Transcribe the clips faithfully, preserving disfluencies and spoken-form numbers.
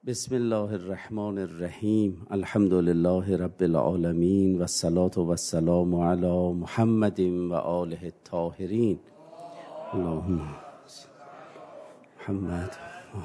بسم الله الرحمن الرحیم. الحمد لله رب العالمین و الصلاة و السلام علی محمد و آله الطاهرین. اللهم محمد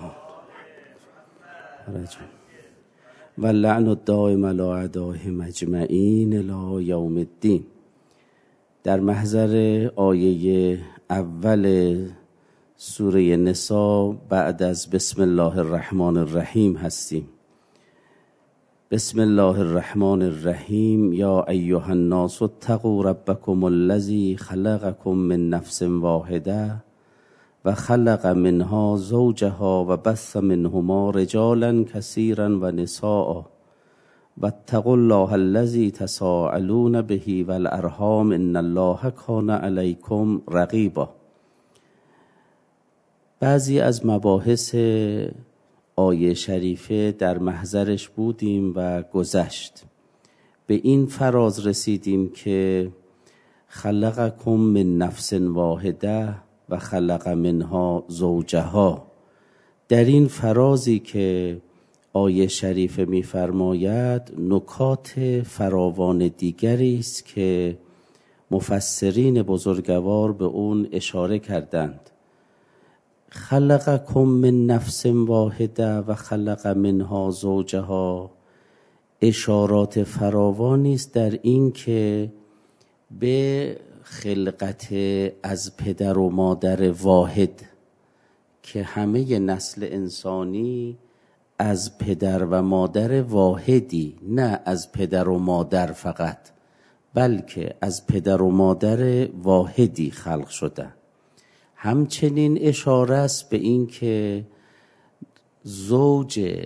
و لعن الدائم علی اعدائهم اجمعین الی یوم الدین. در محضر آیه اول سوره نساء بعد از بسم الله الرحمن الرحیم هستیم. بسم الله الرحمن الرحیم. یا ایها الناس اتقوا ربکم الذی خلقکم من نفس واحده و خلق منها زوجها و بث منهما رجالا کثیرا و نساء واتقوا الله الذی تساءلون به والارحام ان الله کان علیکم رقیبا. بعضی از مباحث آیه شریفه در محضرش بودیم و گذشت. به این فراز رسیدیم که خلقکم من نفس واحده و خلق منها زوجها. در این فرازی که آیه شریفه می‌فرماید نکات فراوان دیگری است که مفسرین بزرگوار به اون اشاره کردند. خلقکم من نفس واحده و خلق منها زوجها اشارات فراوانی است در این که به خلقت از پدر و مادر واحد که همه نسل انسانی از پدر و مادر واحدی، نه از پدر و مادر فقط، بلکه از پدر و مادر واحدی خلق شدند. همچنین اشاره است به این که زوج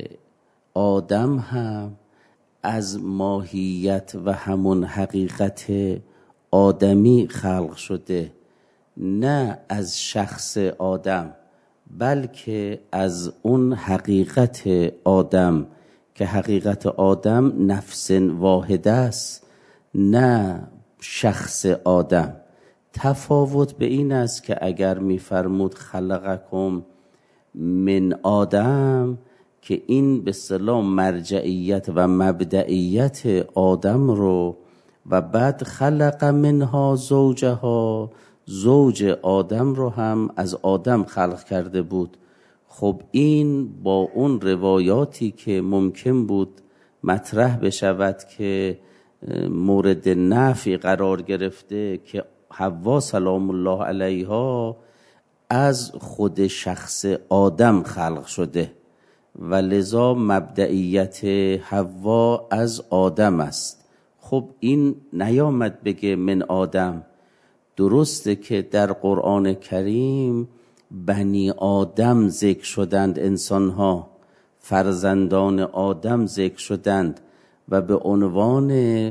آدم هم از ماهیت و همون حقیقت آدمی خلق شده، نه از شخص آدم بلکه از اون حقیقت آدم که حقیقت آدم نفس واحده است، نه شخص آدم. تفاوت به این است که اگر می‌فرمود خلقکم من آدم که این به اصطلاح مرجعیت و مبدئیت آدم رو و بعد خلق منها زوجها زوج آدم رو هم از آدم خلق کرده بود. خب این با اون روایاتی که ممکن بود مطرح بشود که مورد نفی قرار گرفته که حوا سلام الله علیها از خود شخص آدم خلق شده و لذا مبدئیت حوا از آدم است. خب این نیامد بگه من آدم. درسته که در قرآن کریم بنی آدم ذکر شدند، انسانها فرزندان آدم ذکر شدند و به عنوان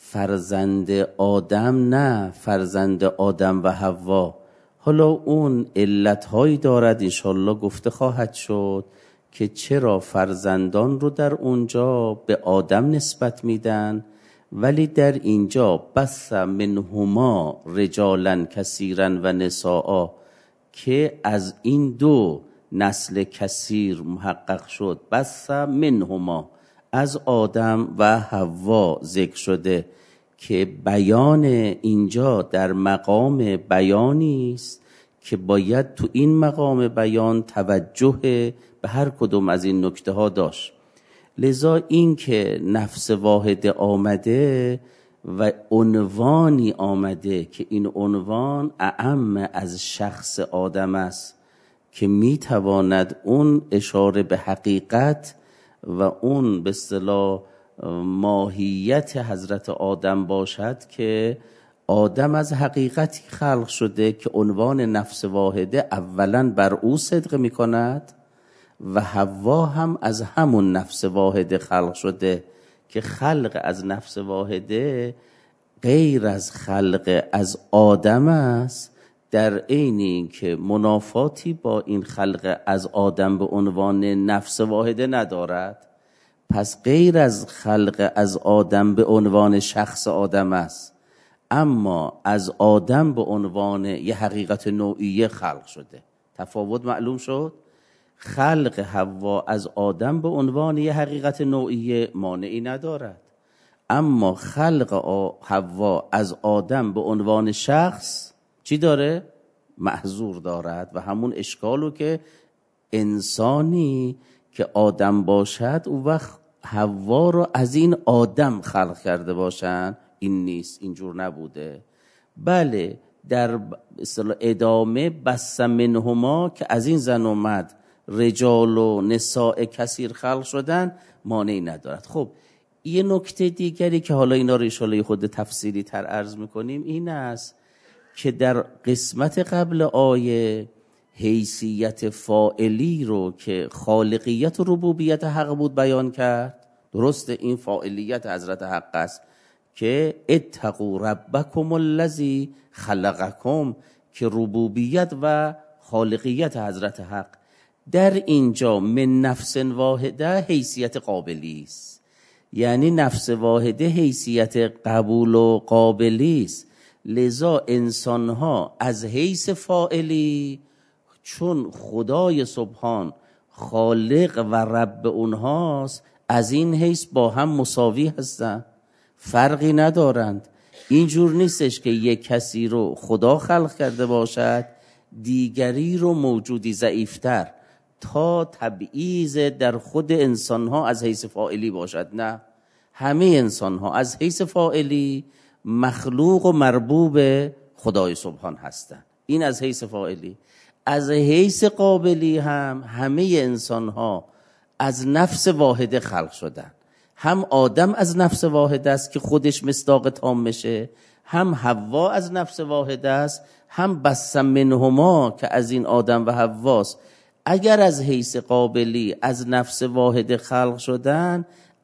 فرزند آدم، نه فرزند آدم و حوا. حالا اون علتهایی دارد، انشالله گفته خواهد شد که چرا فرزندان رو در اونجا به آدم نسبت میدن ولی در اینجا بث منهما رجالا کثیرا و نساء که از این دو نسل کثیر محقق شد. بث منهما از آدم و حوا ذکر شده که بیان اینجا در مقام بیانی است که باید تو این مقام بیان توجه به هر کدوم از این نکته ها داشت. لذا این که نفس واحد آمده و عنوانی آمده که این عنوان اعم از شخص آدم است که میتواند اون اشاره به حقیقت و اون به اصطلاح ماهیت حضرت آدم باشد که آدم از حقیقتی خلق شده که عنوان نفس واحده اولا بر او صدق می کند و حوا هم از همون نفس واحده خلق شده که خلق از نفس واحده غیر از خلق از آدم است، در عین اینکه منافاتی با این خلق از آدم به عنوان نفس واحده ندارد. پس غیر از خلق از آدم به عنوان شخص آدم است، اما از آدم به عنوان یه حقیقت نوعیه خلق شده. تفاوت معلوم شد؟ خلق حوا از آدم به عنوان یه حقیقت نوعی مانعی ندارد، اما خلق حوا از آدم به عنوان شخص چی داره؟ محظور دارد و همون اشکالو که انسانی که آدم باشد او وقت حوا رو از این آدم خلق کرده باشن، این نیست، اینجور نبوده. بله در ادامه بس منهما که از این زن اومد رجال و نساء کثیر خلق شدن مانعی ندارد. خب یه نکته دیگری که حالا اینا رو انشالله خود تفصیلی تر عرض میکنیم این است که در قسمت قبل آیه حیثیت فاعلی رو که خالقیت و ربوبیت حق بود بیان کرد. درسته این فاعلیت حضرت حق است که اتقوا ربکم الذی خلقکم، که ربوبیت و خالقیت حضرت حق در اینجا من نفس واحده حیثیت قابلی است، یعنی نفس واحده حیثیت قبول و قابلی است. لذا انسانها از حیث فاعلی چون خدای سبحان خالق و رب اونهاست از این حیث با هم مساوی هستن، فرقی ندارند. اینجور نیستش که یک کسی رو خدا خلق کرده باشد دیگری رو موجودی ضعیفتر تا تبعیض در خود انسانها از حیث فاعلی باشد. نه، همه انسانها از حیث فاعلی مخلوق و مربوب خدای سبحان هستند. این از حیث فاعلی. از حیث قابلی هم همه انسانها از نفس واحده خلق شدن. هم آدم از نفس واحده است که خودش مصداق تام میشه، هم حوا از نفس واحده است، هم بس منهما که از این آدم و حواست. اگر از حیث قابلی از نفس واحده خلق شدن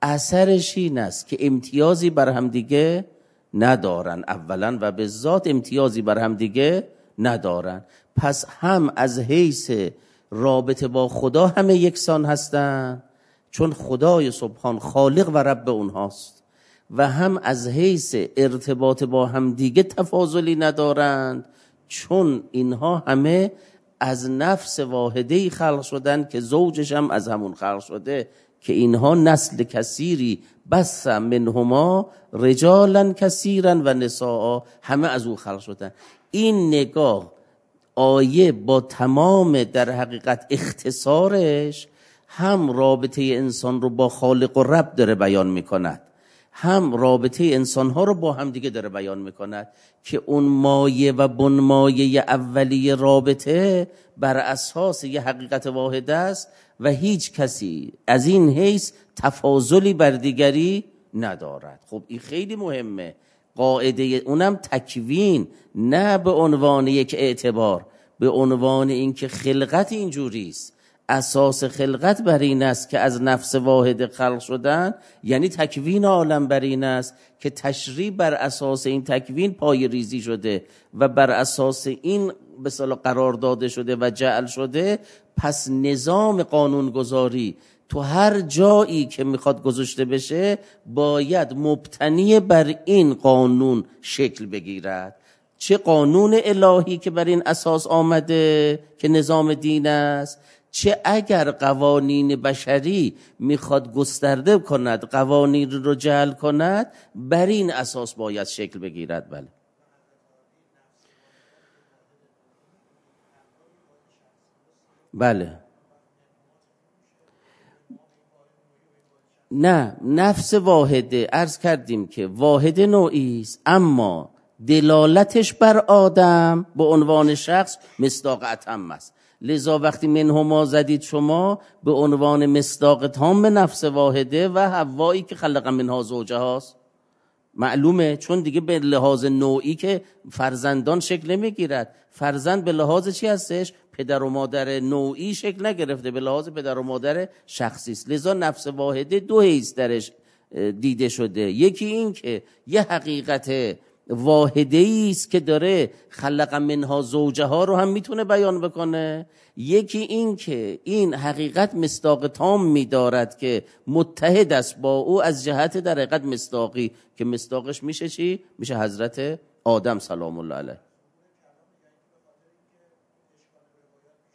اثرش این است که امتیازی بر هم دیگه ندارن، اولا و به ذات امتیازی بر هم دیگه ندارن. پس هم از حیث رابطه با خدا همه یکسان هستن چون خدای سبحان خالق و رب اونهاست، و هم از حیث ارتباط با هم دیگه تفاضلی ندارند چون اینها همه از نفس واحدهی خلق شدن که زوجش هم از همون خلق شده، که اینها نسل کثیری بس منهما رجالا کثیرا و نساء، همه از او خلق شدن. این نگاه آیه با تمام در حقیقت اختصارش هم رابطه انسان رو با خالق و رب داره بیان میکند، هم رابطه انسانها رو با هم دیگه داره بیان میکند که اون مایه و بنمایه اولیه رابطه بر اساس یه حقیقت واحد است و هیچ کسی از این حیث تفاضلی بر دیگری ندارد. خب این خیلی مهمه. قاعده اونم تکوین، نه به عنوان یک اعتبار، به عنوان اینکه خلقت اینجوری است. اساس خلقت بر این است که از نفس واحد خلق شدن، یعنی تکوین عالم بر این است که تشریع بر اساس این تکوین پای ریزی شده و بر اساس این به اصطلاح قرار داده شده و جعل شده. پس نظام قانونگذاری تو هر جایی که میخواد گذاشته بشه باید مبتنی بر این قانون شکل بگیرد. چه قانون الهی که بر این اساس آمده که نظام دین است، چه اگر قوانین بشری میخواد گسترده کند، قوانین رو جعل کند، بر این اساس باید شکل بگیرد. بله بله نه، نفس واحده عرض کردیم که واحد نوعی است، اما دلالتش بر آدم به عنوان شخص مصداق اتم است. لذا وقتی منهما زدید شما به عنوان مصداق تام نفس واحده و حوایی که خلق منها زوجها هست، معلومه، چون دیگه به لحاظ نوعی که فرزندان شکل نمیگیرد. فرزند به لحاظ چی هستش؟ پدر و مادر نوعی شکل نگرفته، به لحاظ پدر و مادر شخصی است. لذا نفس واحده دو حیث درش دیده شده. یکی این که یه حقیقت واحده است که داره خلق منها زوجها رو هم میتونه بیان بکنه. یکی این که این حقیقت مصداق تام میدارد که متحد است با او از جهت در حقیقت مصداقی، که مصداقش میشه چی؟ میشه حضرت آدم سلام الله علیه.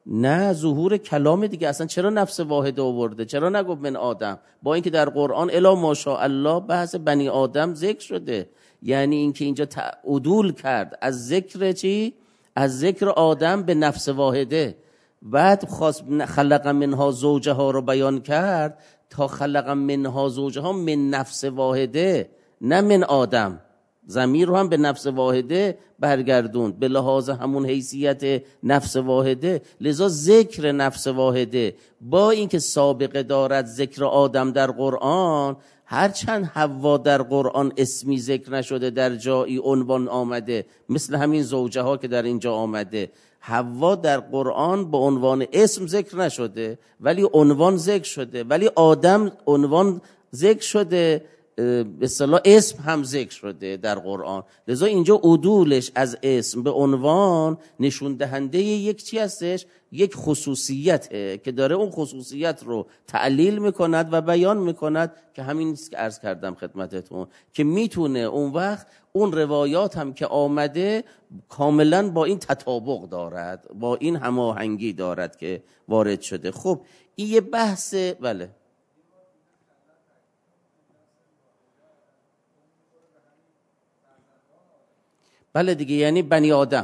نه ظهور کلام دیگه. اصلا چرا نفس واحده آورده؟ چرا نگفت من آدم؟ با اینکه در قرآن الا ماشاءالله بحث بنی آدم ذکر شده. یعنی اینکه اینجا عدول کرد از ذکر چی؟ از ذکر آدم به نفس واحده. بعد خواست خلق منها زوجها رو بیان کرد تا خلق منها زوجها من نفس واحده، نه من آدم. ضمیر رو هم به نفس واحده برگردوند به لحاظ همون حیثیت نفس واحده. لذا ذکر نفس واحده با اینکه سابقه دارد ذکر آدم در قرآن، هرچند حوا در قرآن اسمی ذکر نشده، در جایی عنوان آمده، مثل همین زوجه ها که در اینجا آمده. حوا در قرآن به عنوان اسم ذکر نشده ولی عنوان ذکر شده، ولی آدم عنوان ذکر شده، به اصطلاح اسم هم ذکر شده در قرآن. لذا اینجا عدولش از اسم به عنوان نشون دهنده یک چی هستش؟ یک خصوصیته که داره اون خصوصیت رو تعلیل میکند و بیان میکند، که همین است که عرض کردم خدمتتون، که میتونه اون وقت اون روایات هم که آمده کاملا با این تطابق دارد، با این هماهنگی دارد که وارد شده. خب این یه بحث. بله بله دیگه، یعنی بنی آدم.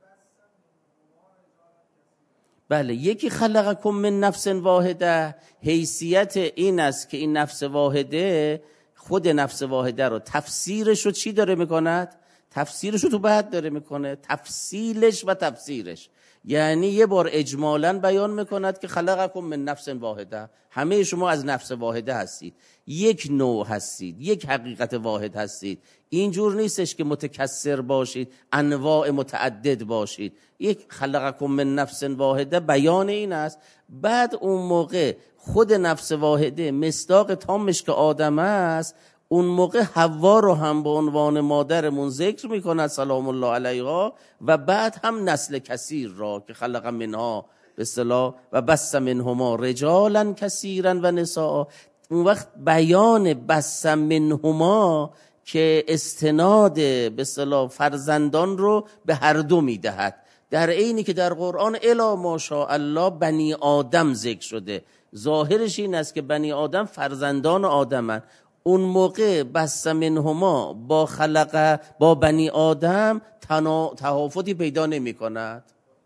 بله، یکی خلقکم من نفس واحده، حیثیت این است که این نفس واحده، خود نفس واحده رو تفسیرش رو چی داره میکند؟ تفسیرش رو تو بعد داره میکنه، تفصیلش و تفسیرش. یعنی یه بار اجمالاً بیان میکند که خلقکم من نفس واحده، همه شما از نفس واحده هستید، یک نوع هستید، یک حقیقت واحد هستید. اینجور نیستش که متکثر باشید، انواع متعدد باشید. یک خلقکم من نفس واحده بیان این است. بعد اون موقع خود نفس واحده مصداق تامش که آدم است، اون موقع حوا رو هم به عنوان مادرمون ذکر میکند سلام الله علیها، و بعد هم نسل کثیر را که خلق منها به اصطلاح و بث منهما رجالا کثیرا و نساء. اون وقت بیان بث منهما که استناد به اصطلاح فرزندان رو به هر دو میدهد، در عینی که در قرآن الا ماشاءالله بنی آدم ذکر شده. ظاهرش این است که بنی آدم فرزندان آدمن. اون موقع بث منهما با خلق با بنی آدم تهافتی پیدا نمی کند.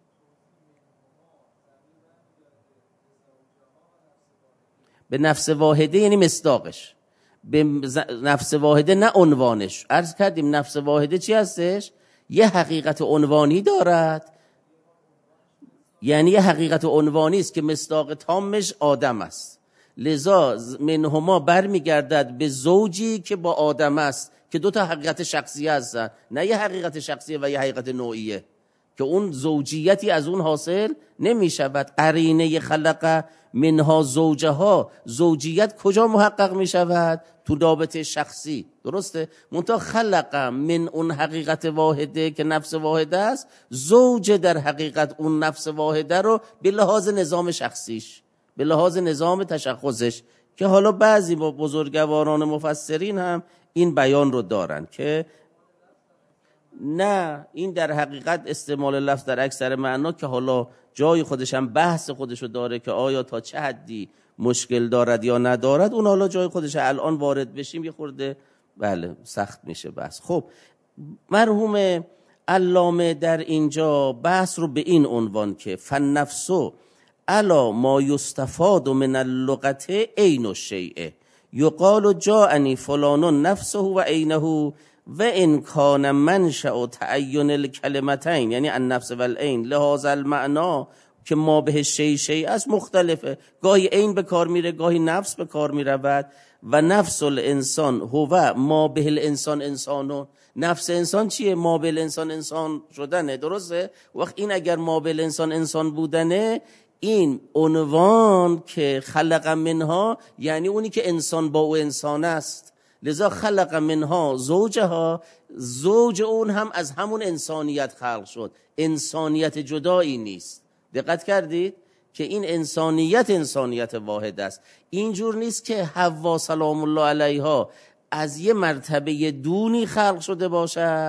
به نفس واحده یعنی مصداقش، به نفس واحده نه عنوانش. عرض کردیم نفس واحده چی هستش؟ یه حقیقت عنوانی دارد، یعنی یه حقیقت عنوانی است که مصداق تامش آدم است. لذا منهما برمیگردد به زوجی که با آدم است، که دو تا حقیقت شخصیه هستن، نه یه حقیقت شخصیه و یه حقیقت نوعیه که اون زوجیتی از اون حاصل نمی شود. قرینه خلق منها زوجها، زوجیت کجا محقق می شود؟ تو رابطه شخصی، درسته؟ منتها خلق من اون حقیقت واحده که نفس واحده است، زوج در حقیقت اون نفس واحده رو به لحاظ نظام شخصیش، به لحاظ نظام تشخصش، که حالا بعضی با بزرگواران مفسرین هم این بیان رو دارن که نه، این در حقیقت استعمال لفظ در اکثر معنا که حالا جای خودش هم بحث خودشو داره که آیا تا چه حدی مشکل دارد یا ندارد، اون حالا جای خودش. الان وارد بشیم یه خورده بله سخت میشه بحث. خب مرحوم علامه در اینجا بحث رو به این عنوان که فالنفس الا ما یستفاد من اللغت عین الشیء یقال جاءنی فلان نفسه و عینه و ان کان منشأ تعین الکلمتین، یعنی النفس و العین لهذا المعنا که ما به شیء شیء است مختلفه. گاهی عین به کار میره، گاهی نفس به کار میرود. و نفس الانسان هو ما به الانسان انسانون. نفس انسان چیه؟ ما به الانسان انسان شدنه، درسته؟ وقت این اگر ما به الانسان انسان بودنه، این عنوان که خلق منها یعنی اونی که انسان با او انسان است. لذا خلق منها زوجها، زوج اون هم از همون انسانیت خلق شد، انسانیت جدایی نیست. دقت کردید که این انسانیت انسانیت واحد است. اینجور نیست که حوا سلام الله علیها از یه مرتبه دونی خلق شده باشد،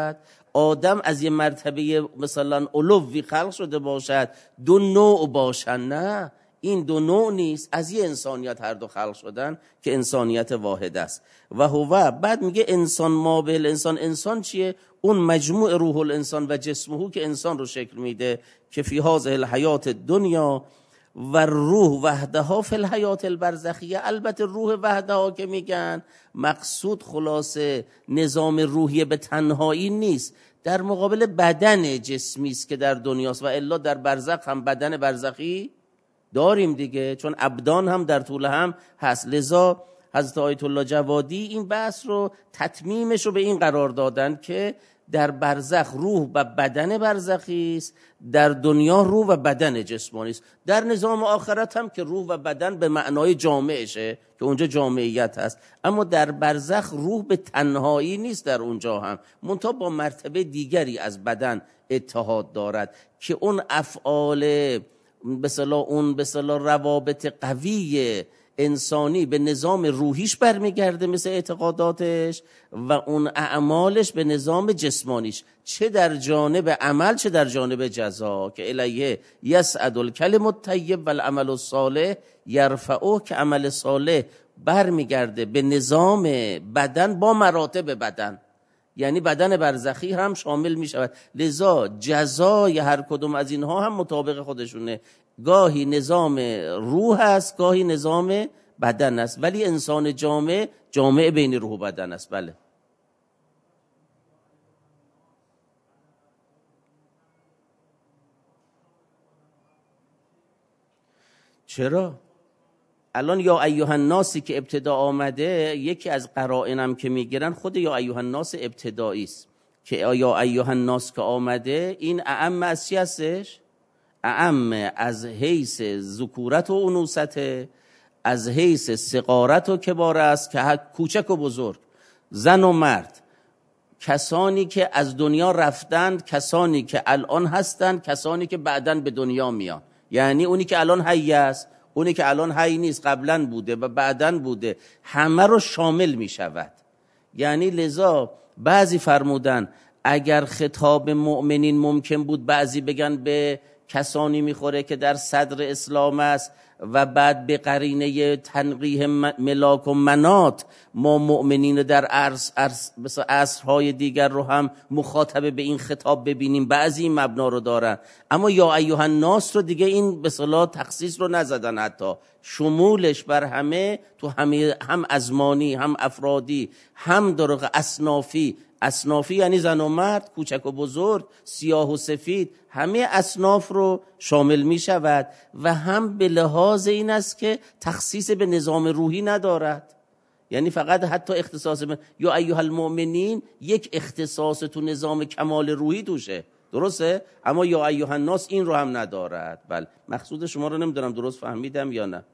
آدم از یه مرتبه مثلا علوی خلق شده باشد دو نوع باشن، نه این دو نوع نیست، از یه انسانیت هر دو خلق شدن که انسانیت واحد است. و هو بعد میگه انسان ما به انسان، انسان چیه؟ اون مجموع روح الانسان و جسمه که انسان رو شکل میده که فی هذه الحیات دنیا و روح وحدها فی الحیات البرزخیه. البته روح وحدها که میگن مقصود خلاصه نظام روحی به تنهایی نیست، در مقابل بدن جسمی است که در دنیاست، و الا در برزخ هم بدن برزخی داریم دیگه، چون ابدان هم در طول هم هست. لذا حضرت آیت الله جوادی این بحث رو تتمیمش رو به این قرار دادن که در برزخ روح و بدن برزخی است، در دنیا روح و بدن جسمانی است. در نظام آخرت هم که روح و بدن به معنای جامعشه که اونجا جامعیت هست، اما در برزخ روح به تنهایی نیست، در اونجا هم منتها با مرتبه دیگری از بدن اتحاد دارد که اون افعال به اصطلاح اون به اصطلاح روابط قوی انسانی به نظام روحیش برمیگرده مثل اعتقاداتش، و اون اعمالش به نظام جسمانیش، چه در جانب عمل چه در جانب جزا، که الیه یسعد الکلم الطیب و العمل الصالح یرفعه، که عمل صالح برمیگرده به نظام بدن با مراتب بدن، یعنی بدن برزخی هم شامل می شود. لذا جزای هر کدوم از اینها هم مطابق خودشونه، گاهی نظام روح است گاهی نظام بدن است، ولی انسان جامع جامع بین روح و بدن است. بله چرا؟ الان یا ایها الناسی که ابتدا آمده، یکی از قرائنم که میگیرن خود یا ایها الناس ابتدایی است، که یا ایها الناس که آمده این اعم از چی هستش؟ اعم از حیث ذکورت و انوثت، از حیث صغارت و کبار است، که کوچک و بزرگ، زن و مرد، کسانی که از دنیا رفتند، کسانی که الان هستند، کسانی که بعداً به دنیا میان، یعنی اونی که الان حی است، اونی که الان حی نیست، قبلا بوده و بعداً بوده، همه رو شامل می شود. یعنی لذا بعضی فرمودن اگر خطاب مؤمنین ممکن بود بعضی بگن به کسانی میخوره که در صدر اسلام است و بعد به قرینه تنقیح ملاک و منات ما مؤمنین در عرص عرص مثلا عصرهای دیگر رو هم مخاطب به این خطاب ببینیم، بعضی این مبنا رو دارن. اما یا ایها الناس رو دیگه این به اصطلاح تخصیص رو نزدن، حتی شمولش بر همه، تو همه، هم ازمانی هم افرادی هم در اصنافی. اصنافی یعنی زن و مرد، کوچک و بزرگ، سیاه و سفید، همه اصناف رو شامل می شود. و هم به لحاظ این است که تخصیص به نظام روحی ندارد، یعنی فقط حتی اختصاص به یا ایها المؤمنین یک اختصاص تو نظام کمال روحی توشه، درسته؟ اما یا ایها الناس این رو هم ندارد. بله مقصود شما رو نمیدونم درست فهمیدم یا نه.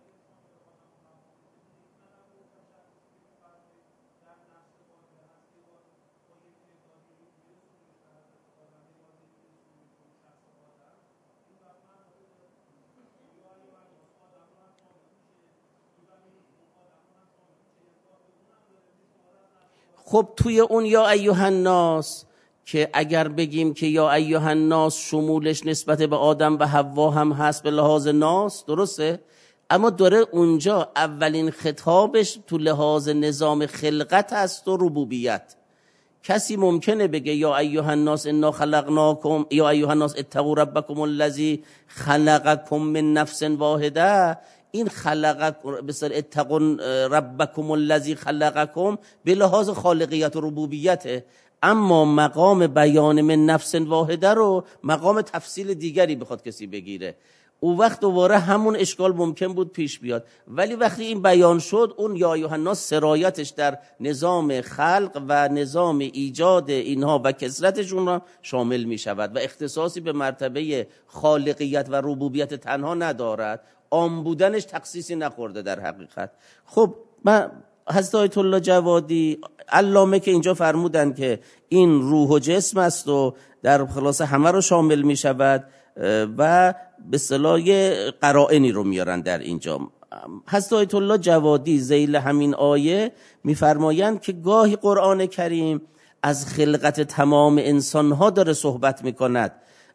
خب توی اون یا ایها الناس که اگر بگیم که یا ایها الناس شمولش نسبت به آدم و حوا هم هست به لحاظ ناس، درسته؟ اما داره اونجا اولین خطابش تو لحاظ نظام خلقت هست و ربوبیت. کسی ممکنه بگه یا ایها الناس انا خلقناکم، یا ایها الناس اتقوا ربکم الذی خلقکم من نفس واحده، این خلق بسر اتقوا ربکم الذی خلقکم به لحاظ خالقیت و ربوبیته، اما مقام بیان من نفس واحده رو مقام تفصیل دیگری بخواد کسی بگیره، اون وقت دوباره همون اشکال ممکن بود پیش بیاد. ولی وقتی این بیان شد، اون یا ایها الناس سرایتش در نظام خلق و نظام ایجاد اینها و کثرتشون را شامل می شود و اختصاصی به مرتبه خالقیت و ربوبیت تنها ندارد، عام بودنش تخصیصی نخورده در حقیقت. خب من حضرت آیت الله جوادی علامه که اینجا فرمودن که این روح و جسم است و در خلاصه همه رو شامل می شود و به اصطلاح قرائنی رو میارن در اینجا. حضرت آیت الله جوادی ذیل همین آیه میفرمایند که گاهی قرآن کریم از خلقت تمام انسانها داره صحبت میکند.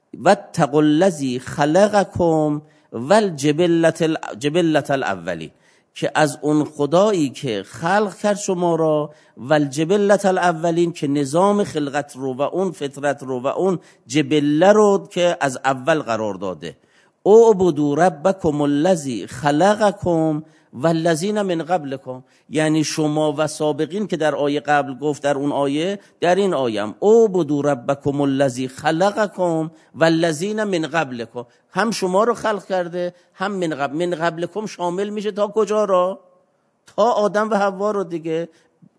واتقوا الذی خلقکم والجبلة الجبلة الاولین، که از اون خدایی که خلق کرد شما را، والجبلة الاولین، که نظام خلقت رو و اون فطرت رو و اون جبله رو که از اول قرار داده. اعبدوا ربکم الذی خلقکم والذین من قبلکم، یعنی شما و سابقین که در آیه قبل گفت در اون آیه، در این آیه هم اعبدوا ربکم الذی خلقکم والذین من قبلکم، هم شما رو خلق کرده هم من قبل. من قبلکم شامل میشه تا کجا را؟ تا آدم و حوا رو دیگه.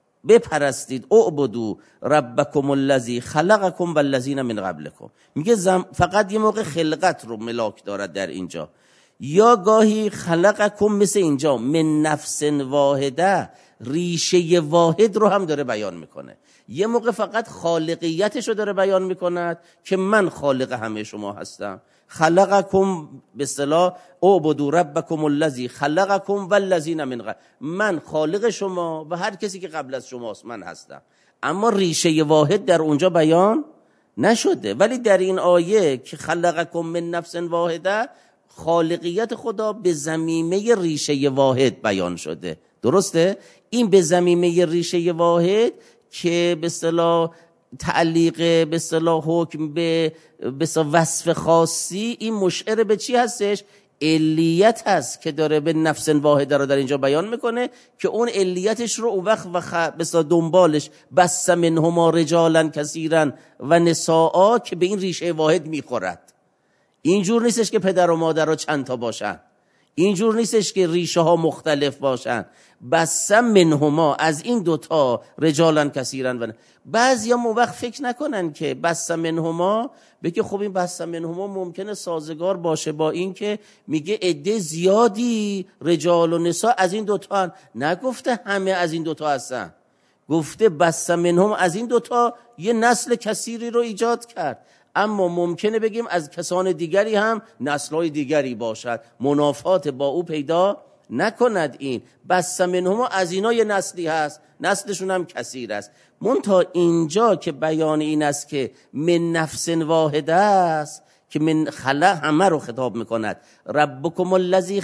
بپرستید اعبدوا ربکم الذی خلقکم والذین من قبلکم. میگه فقط یه موقع خلقت رو ملاک دارد در اینجا، یا گاهی خلقکم مثل اینجا من نفس واحده، ریشه واحد رو هم داره بیان میکنه. یه موقع فقط خالقیتش رو داره بیان میکند که من خالق همه شما هستم. خلقکم به اصطلاح اعبدوا ربکم الذی خلقکم والذین من قبل، من خالق شما و هر کسی که قبل از شماست من هستم. اما ریشه واحد در اونجا بیان نشده، ولی در این آیه که خلقکم من نفس واحده، خالقیت خدا به ضمیمه ریشه واحد بیان شده. درسته؟ این به ضمیمه ریشه واحد که به اصطلاح تعلیق به اصطلاح حکم به به وصف خاصی، این مشعر به چی هستش؟ علیت هست که داره به نفس واحده رو در اینجا بیان میکنه، که اون علیتش رو اون وقت و خ... بسا دنبالش بس منهما رجالا کثیرا و نساء، که به این ریشه واحد میخورد. اینجور نیستش که پدر و مادر رو چند تا باشن، اینجور نیستش که ریشه ها مختلف باشن. بس منهما، از این دوتا رجالا کثیرا و بعضی هم اون وقت فکر نکنن که بس منهما بگه خب این بس منهما ممکنه سازگار باشه با این که میگه عده زیادی رجال و نساء از این دوتا هن. نگفته همه از این دوتا هستن، گفته بس منهم از این دوتا یه نسل کثیری رو ایجاد کرد. اما ممکنه بگیم از کسان دیگری هم نسل‌های دیگری باشد، منافات با او پیدا نکند. این بس منهم از اینا یه نسلی هست، نسلشون هم کثیر است. منتها اینجا که بیان این است که من نفس واحده است، که من خلق همه رو خطاب میکند. ربکم الذی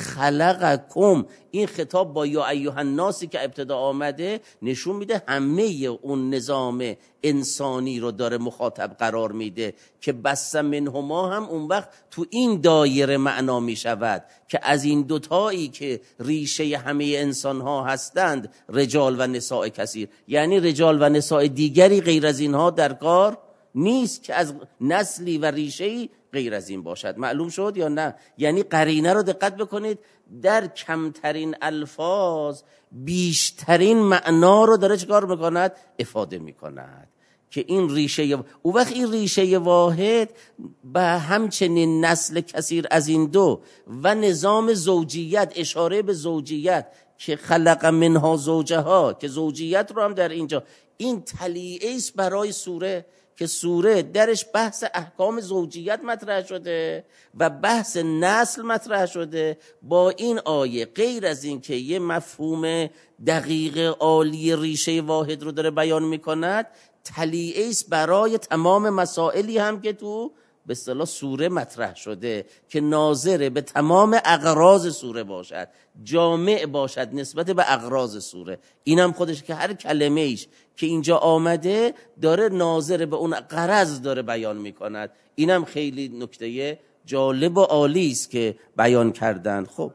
خلقکم، این خطاب با یا ایها الناسی که ابتدا آمده نشون میده همه اون نظام انسانی رو داره مخاطب قرار میده، که بس منهما هم اون وقت تو این دایره معنا میشود که از این دوتایی که ریشه همه انسان ها هستند، رجال و نساء کثیر، یعنی رجال و نساء دیگری غیر از اینها در کار نیست که از نسلی و ریشه‌ای غیر از این باشد. معلوم شد یا نه؟ یعنی قرینه رو دقت بکنید، در کمترین الفاظ بیشترین معنا رو داره چکار میکند؟ افاده میکند که این ریشه، او وقت این ریشه واحد به همچنین نسل کثیر از این دو و نظام زوجیت، اشاره به زوجیت که خلق منها زوجها، که زوجیت رو هم در اینجا، این تلیعه است برای سوره، که سوره درش بحث احکام زوجیت مطرح شده و بحث نسل مطرح شده. با این آیه غیر از این که یه مفهوم دقیق عالی ریشه واحد رو داره بیان میکند، تلیعه است برای تمام مسائلی هم که تو به اصطلاح سوره مطرح شده، که ناظر به تمام اغراض سوره باشد، جامع باشد نسبت به اغراض سوره. اینم خودش که هر کلمه ایش که اینجا آمده داره ناظر به اون غرض داره بیان میکند. اینم خیلی نکته جالب و عالی است که بیان کردن. خب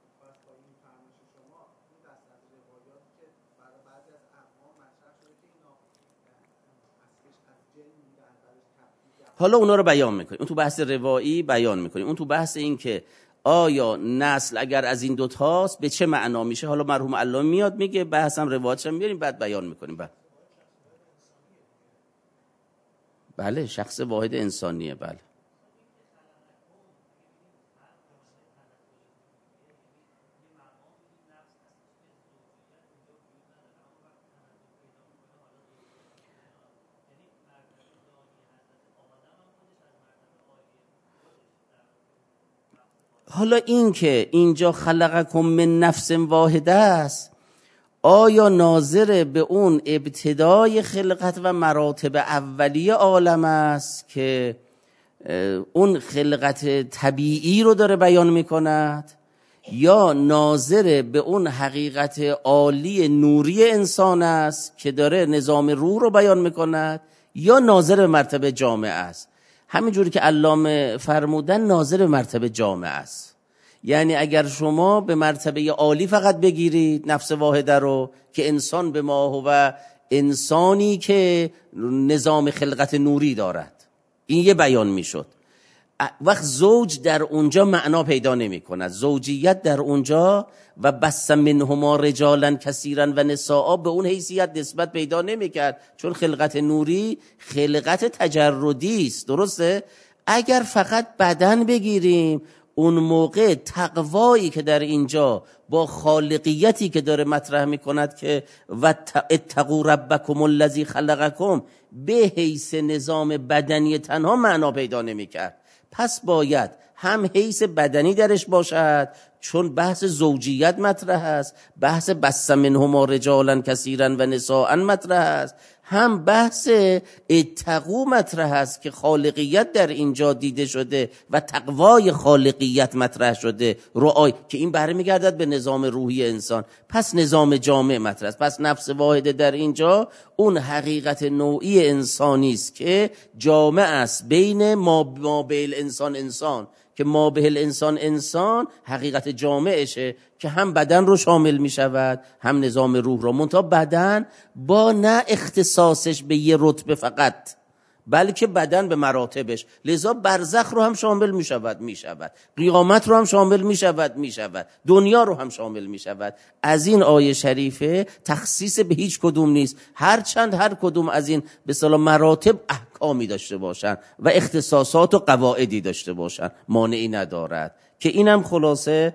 حالا اونا رو بیان میکنیم، اون تو بحث روایی بیان میکنیم، اون تو بحث این که آیا نسل اگر از این دوتاست به چه معنا میشه. حالا مرحوم علامه میاد میگه، بحث هم روایتش هم میاریم بعد بیان میکنیم. بله بله شخص واحد انسانیه. بله حالا این که اینجا خلقکم من نفس واحده است، آیا ناظر به اون ابتدای خلقت و مراتب اولیه عالم است که اون خلقت طبیعی رو داره بیان میکند، یا ناظر به اون حقیقت عالی نوری انسان است که داره نظام روح رو بیان میکند، یا ناظر به مرتبه جامعه است؟ همینجوری که علامه فرمودن ناظر به مرتبه جامعه است. یعنی اگر شما به مرتبه عالی فقط بگیرید نفس واحده رو که انسان به ما و انسانی که نظام خلقت نوری دارد، این یه بیان میشد. وقت زوج در اونجا معنا پیدا نمی کند. زوجیت در اونجا و بس منهما رجالا کثیرا و نساء به اون حیثیت نسبت پیدا نمی کرد، چون خلقت نوری خلقت تجردی است. درسته؟ اگر فقط بدن بگیریم، اون موقع تقوایی که در اینجا با خالقیتی که داره مطرح می کند که و اتقوا ربکم الذی خلقکم به حیث نظام بدنی تنها معنا پیدا نمی کرد. پس باید هم حیث بدنی درش باشد، چون بحث زوجیت مطرح است، بحث بس منهما رجالا کثیرا و نساء مطرح است، هم بحث اتقوا مطرح است که خالقیت در اینجا دیده شده و تقوای خالقیت مطرح شده، رعای که این برمیگردد به نظام روحی انسان. پس نظام جامع مطرح است. پس نفس واحده در اینجا اون حقیقت نوعی انسانی است که جامع است بین ما بین انسان انسان، که ما به الانسان انسان حقیقت جامعشه که هم بدن رو شامل می شود هم نظام روح رو، منتها بدن با نه اختصاصش به یه رتبه فقط، بلکه بدن به مراتبش، لذا برزخ رو هم شامل می شود می شود قیامت رو هم شامل می شود می شود دنیا رو هم شامل می شود. از این آیه شریفه تخصیص به هیچ کدوم نیست، هرچند هر کدوم از این به اصطلاح مراتب احکامی داشته باشند و اختصاصات و قواعدی داشته باشند، مانعی ندارد. که اینم خلاصه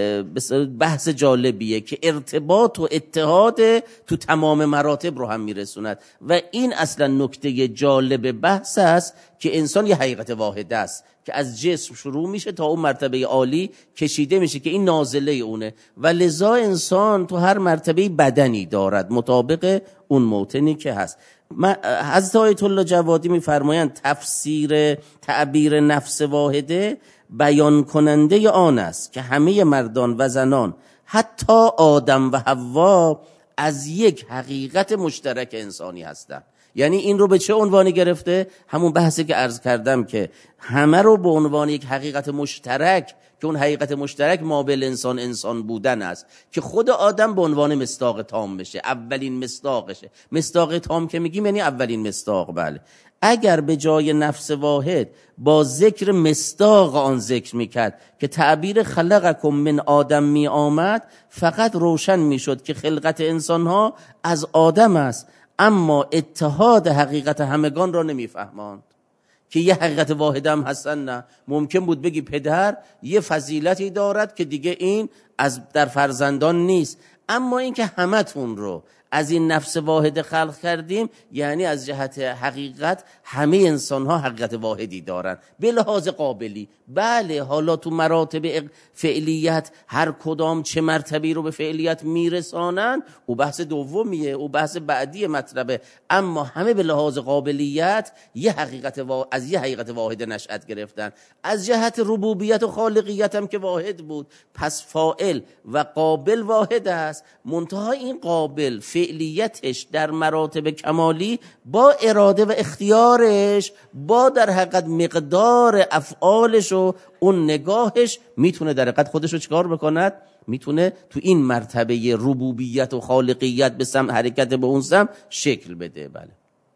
بحث جالبیه که ارتباط و اتحاد تو تمام مراتب رو هم میرسوند و این اصلا نکته جالب بحث است که انسان یه حقیقت واحده است که از جسم شروع میشه تا اون مرتبه عالی کشیده میشه که این نازله اونه و لذا انسان تو هر مرتبه بدنی دارد مطابق اون موطنی که هست. حضرت آیت الله جوادی میفرمایند تفسیر تعبیر نفس واحده بیان کننده آن است که همه مردان و زنان حتی آدم و حوا از یک حقیقت مشترک انسانی هستند. یعنی این رو به چه عنوانی گرفته؟ همون بحثی که عرض کردم که همه رو به عنوان یک حقیقت مشترک، که اون حقیقت مشترک مابل انسان انسان بودن است، که خود آدم به عنوان مصداق تام بشه، اولین مصداقشه. مصداق تام که میگیم یعنی اولین مصداق. بله، اگر به جای نفس واحد با ذکر مصداق آن ذکر میکرد که تعبیر خلقکم من آدم می آمد، فقط روشن میشد که خلقت انسانها از آدم است، اما اتحاد حقیقت همگان را نمیفهماند که یه حقیقت واحد هم هستن. نه، ممکن بود بگی پدر یه فضیلتی دارد که دیگه این از در فرزندان نیست، اما این که همتون رو از این نفس واحد خلق کردیم یعنی از جهت حقیقت همه انسان ها حقیقت واحدی دارن به لحاظ قابلی. بله، حالا تو مراتب فعلیت هر کدام چه مرتبی رو به فعلیت میرسانن او بحث دومیه، او بحث بعدی مطلبه، اما همه به لحاظ قابلیت یه حقیقت وا... از یه حقیقت واحد نشأت گرفتن. از جهت ربوبیت و خالقیت هم که واحد بود، پس فاعل و قابل واحد است، منتها این قابل فعلیتش در مراتب کمالی با اراده و اختیارش، با در حقیقت مقدار افعالش و اون نگاهش میتونه در حقیقت خودش رو چکار بکند، میتونه تو این مرتبه ربوبیت و خالقیت به سمت حرکت به اون سمت شکل بده. بله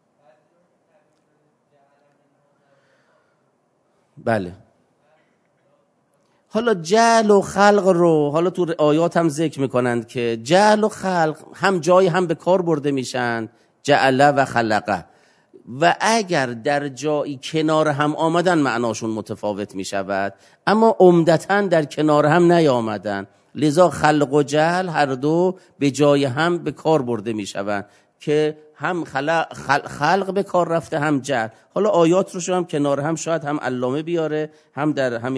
بله. حالا جعل و خلق رو حالا تو آیات هم ذکر میکنند که جعل و خلق هم جای هم به کار برده میشن، جعل و خلقه، و اگر در جایی کنار هم آمدن معناشون متفاوت میشود، اما عمدتاً در کنار هم نیامدن، لذا خلق و جعل هر دو به جای هم به کار برده میشوند که هم خلق, خلق به کار رفته هم جعل. حالا آیات رو شو هم کنار هم شاید هم علامه بیاره هم در همین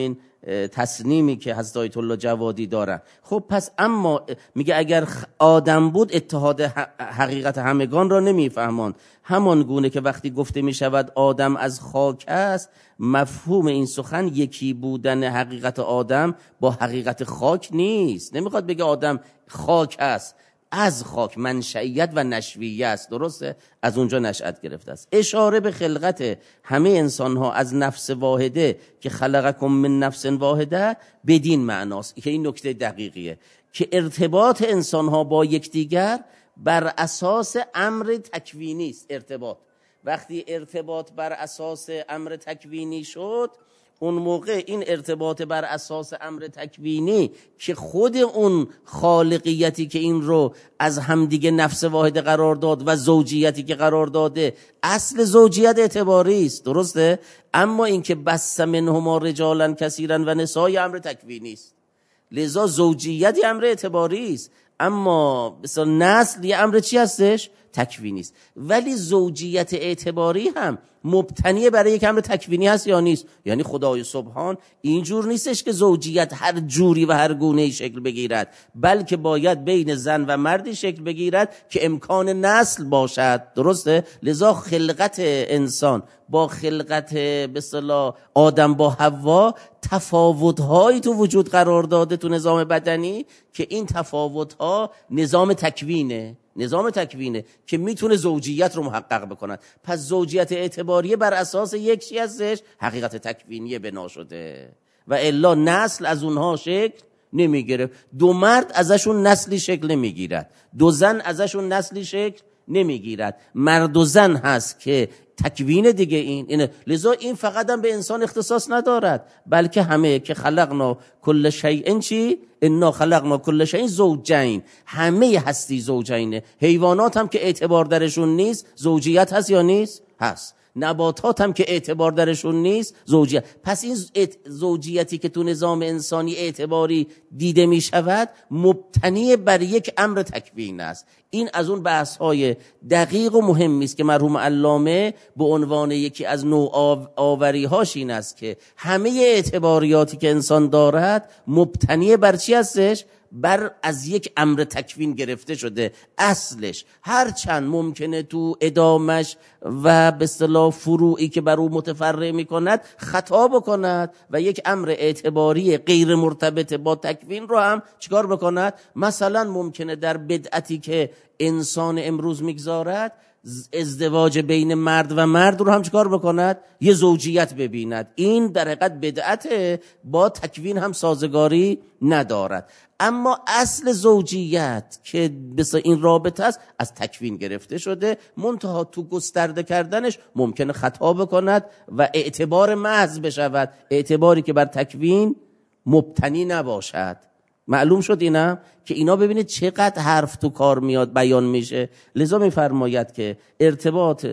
تصنیمی که حضرت آیت الله جوادی دارن. خب پس اما میگه اگر آدم بود اتحاد حقیقت همگان را نمیفهماند، همان گونه که وقتی گفته میشود آدم از خاک است، مفهوم این سخن یکی بودن حقیقت آدم با حقیقت خاک نیست. نمیخواد بگه آدم خاک است، از خاک منشئیت و نشویه است، درسته؟ از اونجا نشأت گرفته است. اشاره به خلقت همه انسان ها از نفس واحده که خلقکم من نفس واحده بدین معناست که این نکته دقیقیه که ارتباط انسان ها با یکدیگر بر اساس امر تکوینی است. ارتباط وقتی ارتباط بر اساس امر تکوینی شد، اون موقع این ارتباط بر اساس امر تکوینی که خود اون خالقیتی که این رو از همدیگه نفس واحده قرار داد و زوجیتی که قرار داده، اصل زوجیت اعتباری است، درسته؟ اما این که بث منهما رجالا کثیرا و نساء امر تکوینی است، لذا زوجیت امر اعتباری است، اما مثلا نسل یه امر چی هستش؟ تکوینی است. ولی زوجیت اعتباری هم مبتنی برای یک امر تکوینی هست یا نیست؟ یعنی خدای سبحان اینجور نیستش که زوجیت هر جوری و هر گونه‌ای شکل بگیرد، بلکه باید بین زن و مردی شکل بگیرد که امکان نسل باشد، درسته؟ لذا خلقت انسان با خلقت به اصطلاح آدم با حوا تفاوت‌هایی تو وجود قرار داده تو نظام بدنی که این تفاوت‌ها نظام تکوینه، نظام تکوینه که میتونه زوجیت رو محقق بکنن. پس زوجیت اعتباریه بر اساس یک چیز ازش حقیقت تکوینیه بنا شده و الا نسل از اونها شکل نمیگیره. دو مرد ازشون نسلی شکل نمیگیرد، دو زن ازشون نسلی شکل نمیگیرد، مرد و زن هست که تکوین دیگه این اینه. لذا این فقط هم به انسان اختصاص ندارد، بلکه همه که خلقنا کل شیء چی؟ انا خلقنا کل شیء زوجین، همه هستی زوجینه. حیوانات هم که اعتبار درشون نیست زوجیت هست یا نیست؟ هست. نباتات هم که اعتبار درشون نیست زوجیت. پس این زوجیتی که تو نظام انسانی اعتباری دیده می شود مبتنی بر یک امر تکوین است. این از اون بحث های دقیق و مهمی است که مرحوم علامه به عنوان یکی از نوع آوری هاش این است که همه اعتباریاتی که انسان دارد مبتنی بر چی هستش؟ بر از یک امر تکوین گرفته شده. اصلش هرچند ممکنه تو ادامش و به اصطلاح فروعی که بر او متفرع میکند خطا بکند و یک امر اعتباری غیر مرتبط با تکوین رو هم چیکار بکند. مثلا ممکنه در بدعتی که انسان امروز میگذارد ازدواج بین مرد و مرد رو هم چیکار بکند؟ یه زوجیت ببیند. این در حقیقت بدعت با تکوین هم سازگاری ندارد. اما اصل زوجیت که بس این رابطه است از تکوین گرفته شده، منتها تو گسترده کردنش ممکنه خطا بکند و اعتبار محض بشود، اعتباری که بر تکوین مبتنی نباشد. معلوم شد اینم که اینا ببینید چقدر حرف تو کار میاد بیان میشه. لذا میفرماید که ارتباط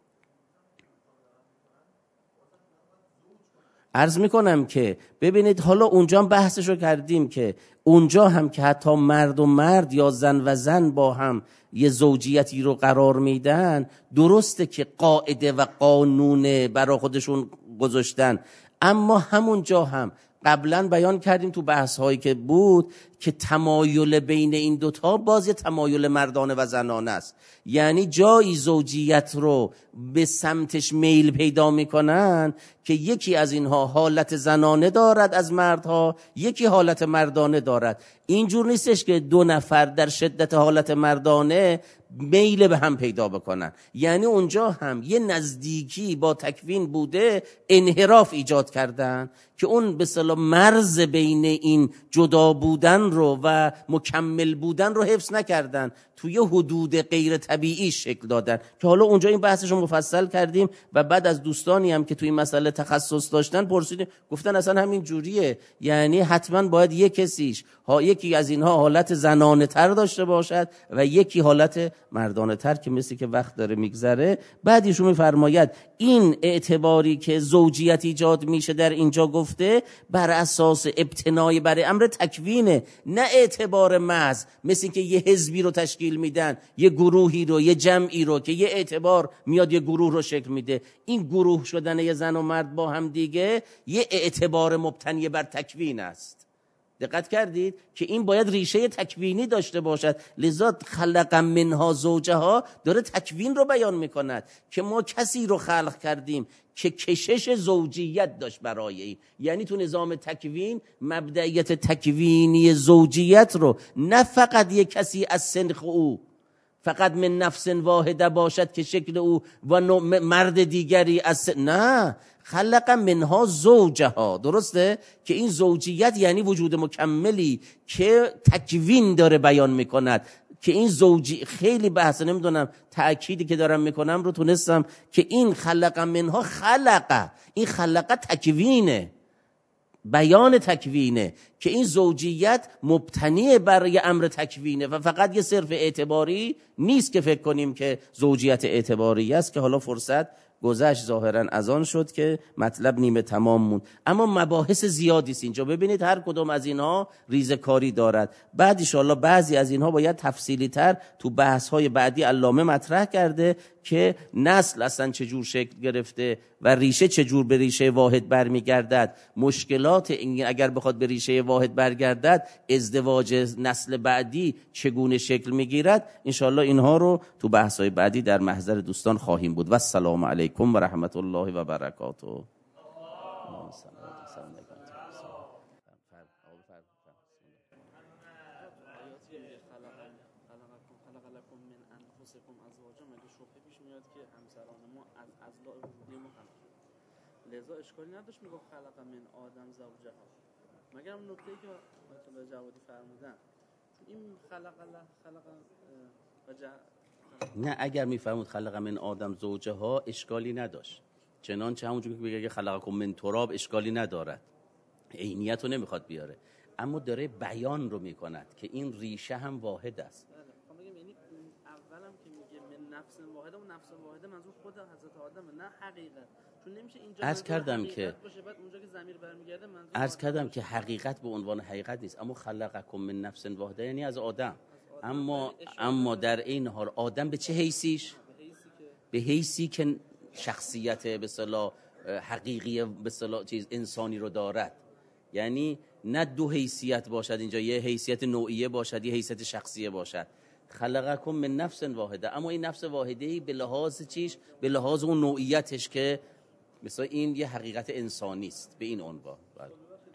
عرض میکنم که ببینید حالا اونجا هم بحثشو کردیم که اونجا هم که حتی مرد و مرد یا زن و زن با هم یه زوجیتی رو قرار میدن، درسته که قاعده و قانون برای خودشون گذاشتن، اما همونجا هم قبلا بیان کردیم تو بحث هایی که بود که تمایل بین این دوتا باز یه تمایل مردانه و زنانه است. یعنی جایی زوجیت رو به سمتش میل پیدا میکنن که یکی از اینها حالت زنانه دارد از مردها، یکی حالت مردانه دارد. اینجور نیستش که دو نفر در شدت حالت مردانه میل به هم پیدا بکنن. یعنی اونجا هم یه نزدیکی با تکوین بوده، انحراف ایجاد کردن که اون به اصطلاح مرز بین این جدا بودن رو و مکمل بودن رو حفظ نکردن، توی حدود غیر طبیعی شکل دادن که حالا اونجا این بحثش رو مفصل کردیم و بعد از دوستانی هم که توی این مسئله تخصص داشتن پرسیدیم، گفتن اصلا همین جوریه، یعنی حتما باید یک کسیش ها یکی از اینها حالت زنانه تر داشته باشد و یکی حالت مردانه تر که مثل که وقت داره میگذره. بعد ایشون میفرماید این اعتباری که زوجیت ایجاد میشه در اینجا گفته بر اساس ابتنای برای امر تکوینه، نه اعتبار محض مثل که یه حزبی رو تشکیل میدن، یه گروهی رو، یه جمعی رو که یه اعتبار میاد یه گروه رو شکل میده. این گروه شدن یه زن و مرد با هم دیگه یه اعتبار مبتنی بر تکوین است. دقت کردید که این باید ریشه تکوینی داشته باشد. لذا خلق منها زوجها داره تکوین رو بیان میکند که ما کسی رو خلق کردیم که کشش زوجیت داشت برای این، یعنی تو نظام تکوین مبدئیت تکوینی زوجیت رو نه فقط یک کسی از سنخ او فقط من نفس واحده باشد که شکل او و مرد دیگری از سن... نه، خلق منها زوجها، درسته که این زوجیت یعنی وجود مکملی که تکوین داره بیان میکند که این زوجی خیلی بحث نمیدونم تأکیدی که دارم میکنم رو تونستم که این خلق منها خلق، این خلق تکوینه، بیان تکوینه که این زوجیت مبتنی بر یه امر تکوینه و فقط یه صرف اعتباری نیست که فکر کنیم که زوجیت اعتباری است که حالا فرصت گذشت ظاهرا از آن شد که مطلب نیمه تمام موند. اما مباحث زیادی است اینجا، ببینید هر کدوم از اینها ریزکاری دارد. بعد ان شاءالله بعضی از اینها باید تفصیلی تر تو بحث های بعدی علامه مطرح کرده که نسل اصلا چجور شکل گرفته و ریشه چجور به ریشه واحد برمیگردد. مشکلات این اگر بخواد به ریشه واحد برگردد، ازدواج نسل بعدی چگونه شکل میگیرد، ان شاءالله اینها رو تو بحث های بعدی در محضر دوستان خواهیم بود. و السلام علیکم و رحمت الله و برکاته. لذا اشکالی نداشت میگفت خلق من آدم زوجها، مگر اون نکته‌ای که آیت جوادی فرمودن این خلق الله خلق و ج... نه، اگر میفرمود خلق من آدم زوجها اشکالی نداشت، چنانچه همونجوری که بگه خلقکم من تراب اشکالی ندارد، عینیت رو نمیخواد بیاره، اما داره بیان رو میکند که این ریشه هم واحد است. بله، میگم یعنی اولم که میگه من نفس واحده، اون نفس واحده منظور خود حضرت آدم، نه حقیقت. چون نمیشه اینجا عرض کردم که بعد اونجا که ضمیر برمیگرده منظور عرض کردم که حقیقت به عنوان حقیقت نیست، اما خلقکم من نفس واحده یعنی از آدم, از آدم. اما اما در این حال آدم به چه حیثیش؟ به حیثی که شخصیت به اصطلاح حقیقی به اصطلاح چیز انسانی رو دارد، یعنی نه دو حیثیت باشد اینجا، یه حیثیت نوعیه باشد یه حیثیت شخصیه باشد. خلقکم من نفس واحده، اما این نفس واحده به لحاظ چیش؟ به لحاظ اون نوعیتش که مثلا این یه حقیقت انسانی است به این عنوان. بله.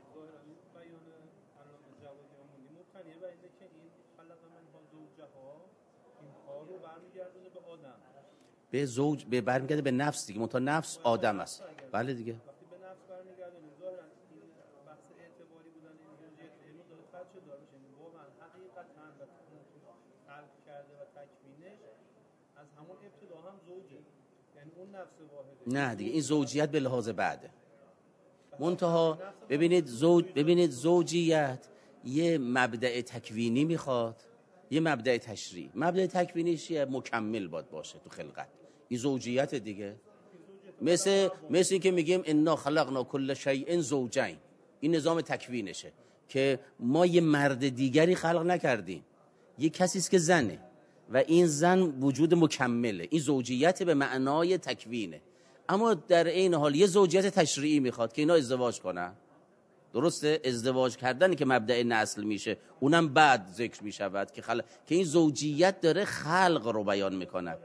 به زوج به برمیگرده به نفس دیگه، منتها نفس آدم است. بله دیگه. وقتی به نفس برمیگرده ظاهرا این بحث اعتباری بودن این زوجیت علم داره خط شده داره میشه، واقعا حقیقتا و خلق کرده و تکوینش از همون ابتدا هم زوجه، یعنی اون نفس واحده. نه دیگه، این زوجیت به لحاظ بعده. منتها ببینید زوج ببینید زوجیت یه مبدأ تکوینی میخواد، یه مبدأ تشریعی. مبدأ تکوینیش مکمل باید باشه تو خلقت. این زوجیت دیگه، مثل مثل این که میگیم انا خلقنا کل شیء زوجین، این نظام تکوینشه که ما یه مرد دیگری خلق نکردیم، یه کسی است که زنه و این زن وجود مکمله، این زوجیت به معنای تکوینه. اما در این حال یه زوجیت تشریعی میخواد که اینا ازدواج کنن، درسته؟ ازدواج کردنی که مبدأ نسل میشه، اونم بعد ذکر میشود که خلق، که این زوجیت داره خلق رو بیان میکنه.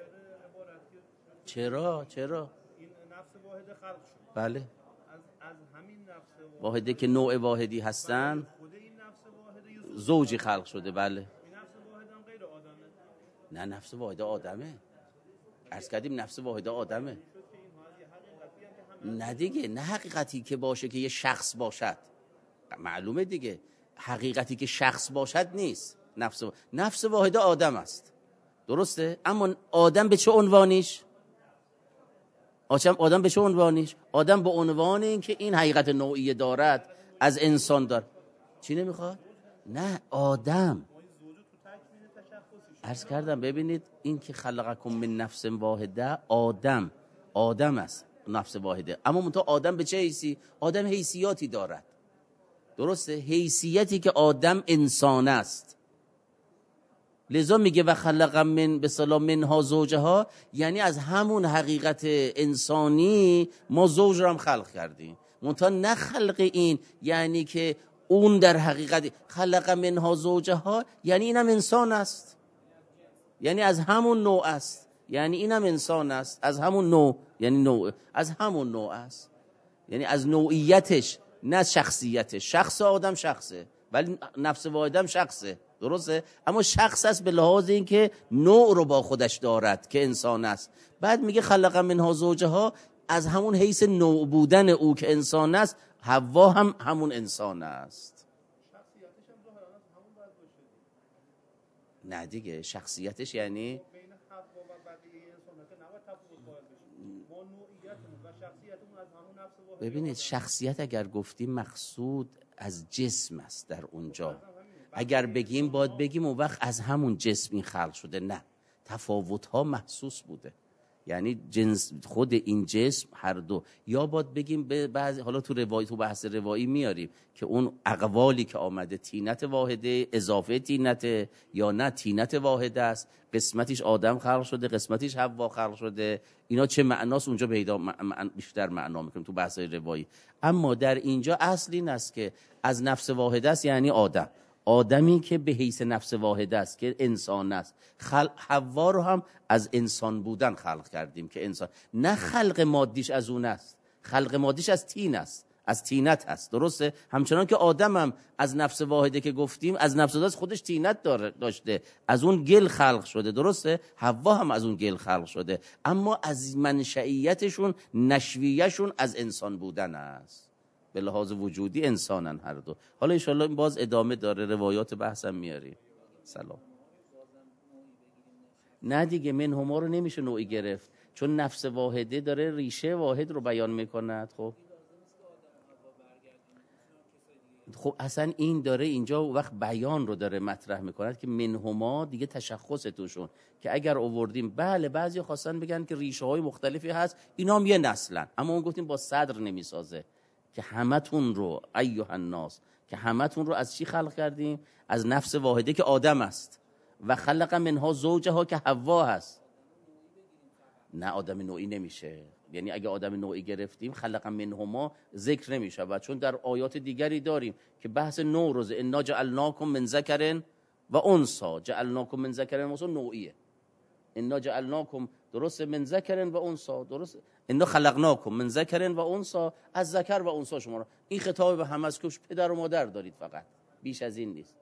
چرا؟ چرا؟ این نفس واحده خلق شد. بله. از از همین نفس واحده که نوع واحدی هستن، خود این نفس واحده زوجی خلق شده. بله. این نفس واحده هم غیر آدمه. نه، نفس واحده آدمه. عرض کردیم نفس واحده آدمه. نه دیگه، نه حقیقتی که باشه که یه شخص باشد، معلومه دیگه، حقیقتی که شخص باشد نیست. نفس نفس واحده آدم است، درسته؟ اما آدم به چه عنوانیش؟ آدم به چه عنوانیش؟ آدم به عنوان این که این حقیقت نوعی دارد، از انسان دار. چی نمیخواد؟ نه، آدم. عرض کردم ببینید این که خلقکم من نفس واحده، آدم آدم است، نفس واحده. اما منتها آدم به چه حیثی؟ آدم حیثیاتی دارد. درسته؟ حیثیتی که آدم انسان است. لذا میگه و خلق من به اصطلاح منها زوجها، یعنی از همون حقیقت انسانی ما زوج رو هم خلق کردیم. منتها نه خلق این یعنی که اون در حقیقت خلق منها زوجها، یعنی اینم انسان است، یعنی از همون نوع است، یعنی اینم انسان است از همون نوع، یعنی نوع از همون نوع است، یعنی از نوعیتش نه از شخصیتش. شخص آدم شخصه ولی نفس واحدم شخصه، درسته؟ اما شخص است به لحاظ این که نوع رو با خودش دارد که انسان است. بعد میگه خلق منها زوجها، از همون حیث نوع بودن او که انسان است، حوا هم همون انسان است. شخصیتش هم ظاهرا همون باید باشه. نه دیگه شخصیتش یعنی بین حوا و بقیه انسان‌ها که نباید تفاوت قائل بشیم. ما نوعیتمون و شخصیتمون از همون نفس واحد. ببینید شخصیت اگر گفتیم مقصود از جسم است در اونجا. اگر بگیم باید بگیم اون وقت از همون جسم این خلق شده. نه، تفاوت‌ها محسوس بوده، یعنی جنس خود این جسم هر دو. یا باید بگیم به بعضی، حالا تو روایی تو بحث روایی میاریم که اون اقوالی که آمده تینت واحده اضافه تینت یا نه تینت واحده است، قسمتیش آدم خلق شده قسمتیش حوا خلق شده، اینا چه معناست اونجا پیدا بیشتر معنا میکنیم تو بحث روایی. اما در اینجا اصل این است که از نفس واحده است، یعنی آدم، آدمی که به حیث نفس واحده است که انسان است. خلق حوا رو هم از انسان بودن خلق کردیم که انسان، نه خلق مادیش از اون است، خلق مادیش از تین است، از تینت هست، درسته؟ همچنان که آدم هم از نفس واحده که گفتیم از نفس واحده خودش تینت داشته، از اون گل خلق شده، درسته؟ حوا هم از اون گل خلق شده، اما از منشئیتشون نشویهشون از انسان بودن است، به لحاظ وجودی انسانن هر دو. حالا انشالله باز ادامه داره، روایات بحثم میاریم. سلام. نه دیگه منهما رو نمیشه نوعی گرفت، چون نفس واحده داره ریشه واحد رو بیان میکند. خب خب اصلا این داره اینجا وقت بیان رو داره مطرح میکند که منهما دیگه تشخص توشون، که اگر آوردیم بله بعضی خواستن بگن که ریشه های مختلفی هست، اینا هم یه نسلن، اما اون گفتیم با صدر نمیسازه که همتون رو ایها الناس، که همتون رو از چی خلق کردیم؟ از نفس واحده که آدم است. و خلق منها زوجها که حوا هست. نه آدم نوعی نمیشه، یعنی اگه آدم نوعی گرفتیم خلق منهما ذکر نمیشه، و چون در آیات دیگری داریم که بحث نوع روز انا جعلناکم من ذکر و انثی، جعلناکم من ذکر و انثی نوعیه، انا جعلناکم درست من ذکر و انثی، درست انا خلقناکم من ذکر و انثی، از ذکر و انثی شما رو، این خطاب به همه است که پدر و مادر دارید، فقط بیش از این نیست.